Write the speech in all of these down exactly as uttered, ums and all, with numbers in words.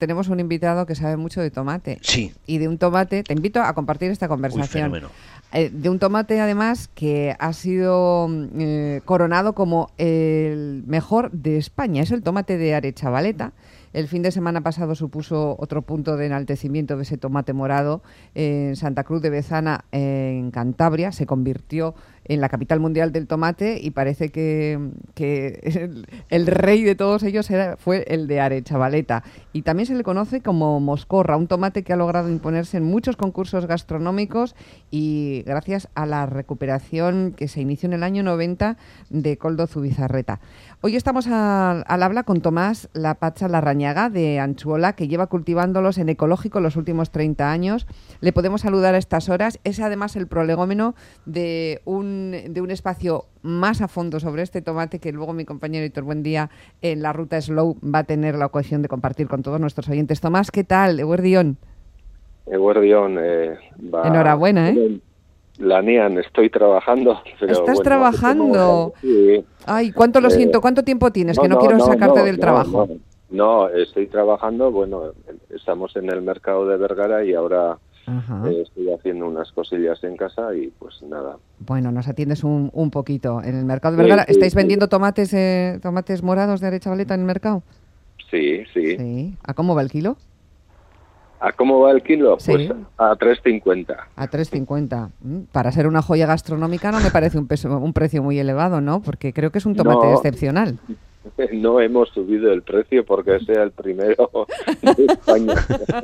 tenemos un invitado que sabe mucho de tomate. Sí. Y de un tomate, te invito a compartir esta conversación. Uy, fenómeno. Eh, de un tomate, además, que ha sido eh, coronado como el mejor de España. Es el tomate de Arechavaleta. El fin de semana pasado supuso otro punto de enaltecimiento de ese tomate morado en Santa Cruz de Bezana, en Cantabria. Se convirtió en la capital mundial del tomate y parece que, que el, el rey de todos ellos era, fue el de Arechavaleta. Y también se le conoce como moscorra, un tomate que ha logrado imponerse en muchos concursos gastronómicos y gracias a la recuperación que se inició en el año noventa de Koldo Zubizarreta. Hoy estamos a, al habla con Tomás Lapatxa Larrañaga de Antxuola, que lleva cultivándolos en ecológico los últimos treinta años. Le podemos saludar a estas horas. Es además el prolegómeno de un, de un espacio más a fondo sobre este tomate que luego mi compañero Hitor Buendía en la ruta Slow va a tener la ocasión de compartir con todos nuestros oyentes. Tomás, ¿qué tal? Eguerdión. Eguerdión. Eh, va... Enhorabuena, ¿eh? La Nian, estoy trabajando. Pero ¿Estás bueno, trabajando? Sí. Ay, ¿cuánto lo Eh, siento? ¿Cuánto tiempo tienes? no, que no, no quiero no, sacarte no, del no, trabajo. No, no, estoy trabajando. Bueno, estamos en el mercado de Vergara y ahora eh, estoy haciendo unas cosillas en casa y pues nada. Bueno, nos atiendes un, un poquito. En el mercado de Sí, Vergara, sí, ¿estáis sí. vendiendo tomates eh, tomates morados de Arechavaleta en el mercado? Sí, sí. Sí. ¿A cómo va el kilo? ¿A cómo va el kilo? Sí. Pues a tres cincuenta. A tres cincuenta. Mm, Para ser una joya gastronómica no me parece un, peso, un precio muy elevado, ¿no? Porque creo que es un tomate No. excepcional. No hemos subido el precio porque sea el primero de España.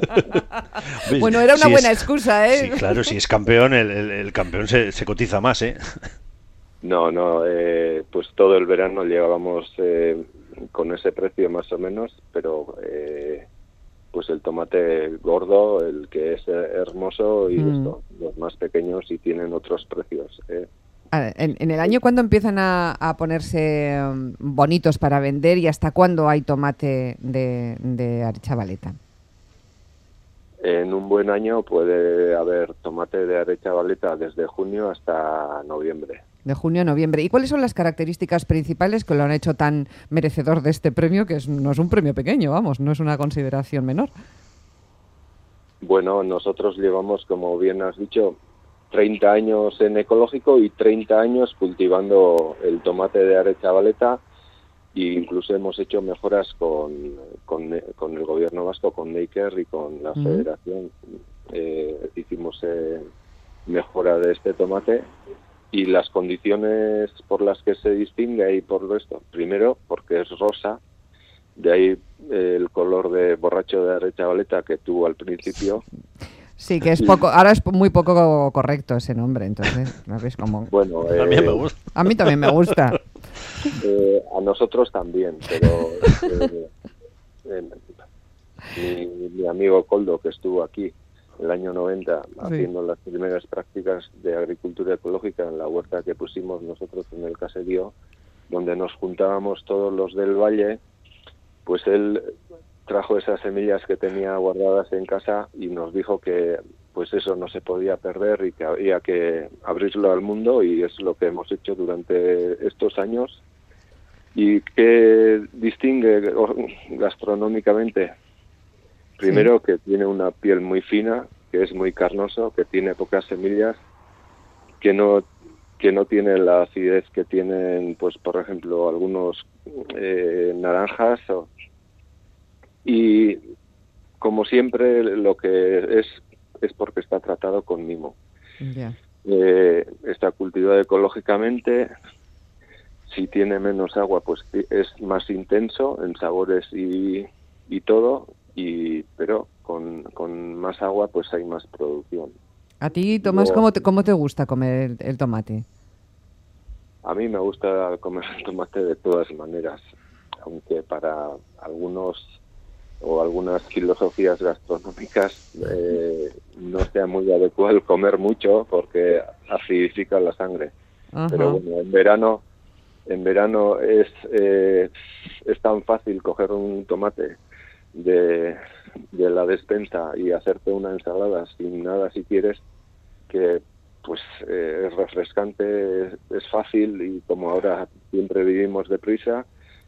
Bueno, era una Si buena es, excusa, ¿eh? Sí, claro, si es campeón, el, el, el campeón se, se cotiza más, ¿eh? No, no, eh, pues todo el verano llevábamos eh, con ese precio más o menos, pero eh, pues el tomate gordo, el que es hermoso y Mm. esto, los más pequeños sí tienen otros precios. Eh. A ver, En, en el año, ¿cuándo empiezan a, a ponerse um, bonitos para vender y hasta cuándo hay tomate de, de Arechavaleta? En un buen año puede haber tomate de Arechavaleta desde junio hasta noviembre. De junio a noviembre. ¿Y cuáles son las características principales que lo han hecho tan merecedor de este premio? Que es, no es un premio pequeño, vamos, no es una consideración menor. Bueno, nosotros llevamos, como bien has dicho, treinta años en ecológico y treinta años cultivando el tomate de Arechavaleta e incluso hemos hecho mejoras con, con, con el gobierno vasco, con Neiker y con la Mm. federación. Eh, hicimos eh, mejora de este tomate y las condiciones por las que se distingue y por esto, primero porque es rosa, de ahí eh, el color de borracho de Arechavaleta que tuvo al principio. Sí, que es poco, ahora es muy poco correcto ese nombre, entonces, ¿no ves cómo? Bueno, eh, A mí me gusta. A mí también me gusta. Eh, a nosotros también, pero eh, eh, mi, mi amigo Koldo, que estuvo aquí el año noventa haciendo las primeras prácticas de agricultura ecológica en la huerta que pusimos nosotros en el caserío, donde nos juntábamos todos los del valle, pues él trajo esas semillas que tenía guardadas en casa y nos dijo que pues eso no se podía perder y que había que abrirlo al mundo, y es lo que hemos hecho durante estos años. ¿Y qué distingue gastronómicamente? Primero, sí, que tiene una piel muy fina, que es muy carnoso, que tiene pocas semillas, que no que no tiene la acidez que tienen, pues por ejemplo, algunos eh, naranjas. O, y como siempre, lo que es es porque está tratado con mimo. Yeah. Eh, está cultivado ecológicamente. Si tiene menos agua, pues es más intenso en sabores y, y todo, y pero con, con más agua pues hay más producción. A ti, Tomás, ¿cómo te, cómo te gusta comer el, el tomate? A mí me gusta comer el tomate de todas maneras, aunque para algunos o algunas filosofías gastronómicas eh, no sea muy adecuado comer mucho porque acidifica la sangre. Uh-huh. Pero bueno, en verano en verano es eh, es tan fácil coger un tomate de, de la despensa y hacerte una ensalada sin nada si quieres, que pues eh, es refrescante, es, es fácil, y como ahora siempre vivimos deprisa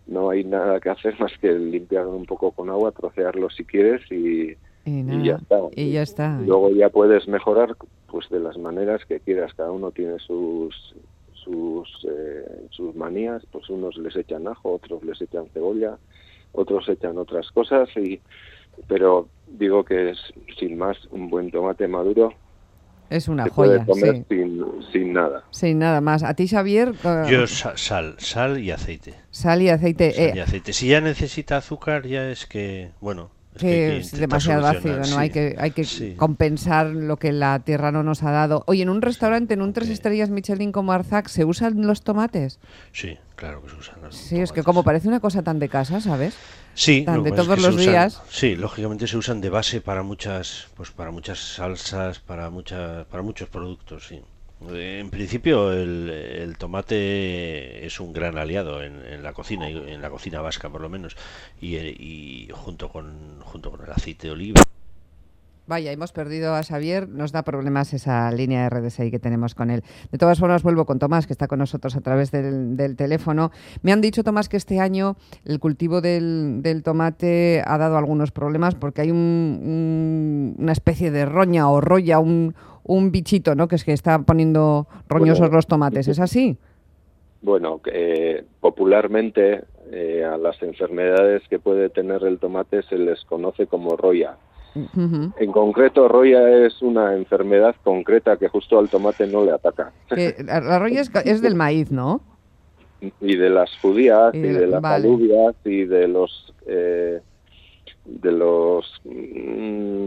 no hay nada que hacer más que limpiarlo un poco con agua, trocearlo si quieres y, y, y ya está. Y ya está. Luego ya puedes mejorar pues de las maneras que quieras. Cada uno tiene sus sus eh, sus manías. Pues unos les echan ajo, otros les echan cebolla, otros echan otras cosas. Y pero digo que es sin más un buen tomate maduro. Es una se joya, puede comer sí. sin, sin nada. Sin nada más. ¿A ti, Xavier? Yo sal, sal, sal y aceite. Sal y aceite. Sal eh, y aceite. Si ya necesita azúcar, ya es que, bueno... Es que, que hay que es demasiado ácido, ¿no? Sí. Hay que, hay que sí. compensar lo que la tierra no nos ha dado. Oye, en un restaurante, en un tres estrellas Michelin como Arzac, ¿se usan los tomates? Sí, claro que se usan los Sí, tomates. es que como parece una cosa tan de casa, ¿sabes? Sí, tan no, de pues todos es que los se usan, días. Sí, lógicamente se usan de base para muchas, pues para muchas salsas, para muchas, para muchos productos, sí. En principio el, el tomate es un gran aliado en, en la cocina, en la cocina vasca por lo menos, y, y junto con junto con el aceite de oliva. Vaya, hemos perdido a Xavier, nos da problemas esa línea de redes ahí que tenemos con él. De todas formas, vuelvo con Tomás, que está con nosotros a través del, del teléfono. Me han dicho, Tomás, que este año el cultivo del, del tomate ha dado algunos problemas porque hay un, un, una especie de roña o roya, un, un bichito, ¿no? Que es que está poniendo roñosos bueno, los tomates. ¿Es así? Bueno, eh, popularmente eh, a las enfermedades que puede tener el tomate se les conoce como roya. Uh-huh. En concreto, roya es una enfermedad concreta que justo al tomate no le ataca. Que la roya es, es del maíz, ¿no? Y de las judías, y, y de las vale. alubias, y de los... Eh, de los... Mm,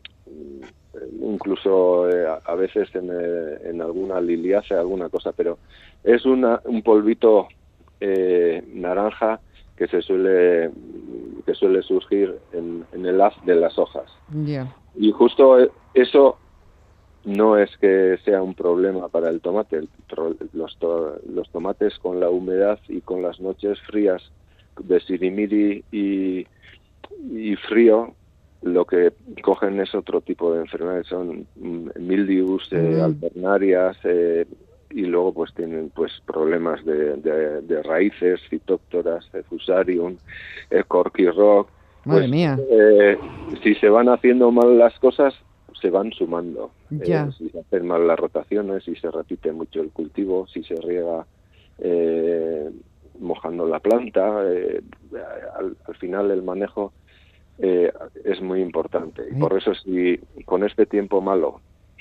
incluso eh, a veces en, eh, en alguna liliácea, alguna cosa, pero es una, un polvito eh, naranja que se suele que suele surgir en, en el haz de las hojas. Yeah. Y justo eso no es que sea un problema para el tomate. El, los, to, los tomates con la humedad y con las noches frías de sirimiri y, y frío, lo que cogen es otro tipo de enfermedades, son mildius, eh, mm. alternarias, eh, y luego pues tienen pues problemas de, de, de raíces, fitóptoras, eh, fusarium, eh, corky rock. Madre pues, mía. Eh, si se van haciendo mal las cosas, se van sumando. Ya. Eh, si se hacen mal las rotaciones, si se repite mucho el cultivo, si se riega eh, mojando la planta, eh, al, al final el manejo eh, es muy importante. Y por eso si con este tiempo malo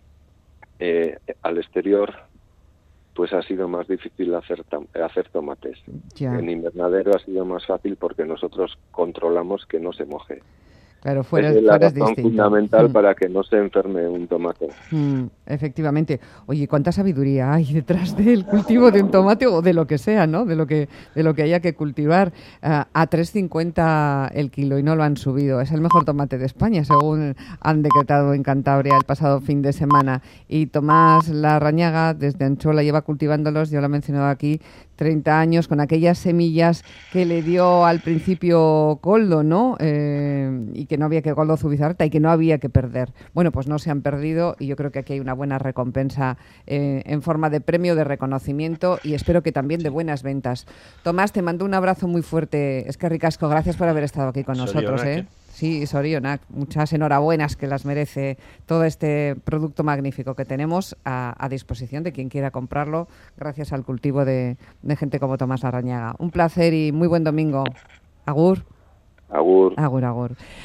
eh, al exterior, pues ha sido más difícil hacer hacer tomates. Ya. En invernadero ha sido más fácil porque nosotros controlamos que no se moje. Claro, fuera, es la fuera razón es fundamental mm. para que no se enferme un tomate. Mm, efectivamente. Oye, ¿cuánta sabiduría hay detrás del cultivo de un tomate o de lo que sea, ¿no? De lo que de lo que haya que cultivar. Uh, a tres cincuenta el kilo y no lo han subido. Es el mejor tomate de España, según han decretado en Cantabria el pasado fin de semana. Y Tomás Larrañaga, desde Anchola, lleva cultivándolos, yo lo he mencionado aquí, treinta años, con aquellas semillas que le dio al principio Koldo, ¿no? Eh, y que no había que Koldo Zubizarreta y que no había que perder. Bueno, pues no se han perdido y yo creo que aquí hay una buena recompensa eh, en forma de premio, de reconocimiento y espero que también de buenas ventas. Tomás, te mando un abrazo muy fuerte. Es que ricasco, gracias por haber estado aquí con nosotros, ¿eh? Sí, Sorionak, muchas enhorabuenas que las merece todo este producto magnífico que tenemos a, a disposición de quien quiera comprarlo gracias al cultivo de, de gente como Tomás Larrañaga. Un placer y muy buen domingo. Agur. Agur. Agur, agur.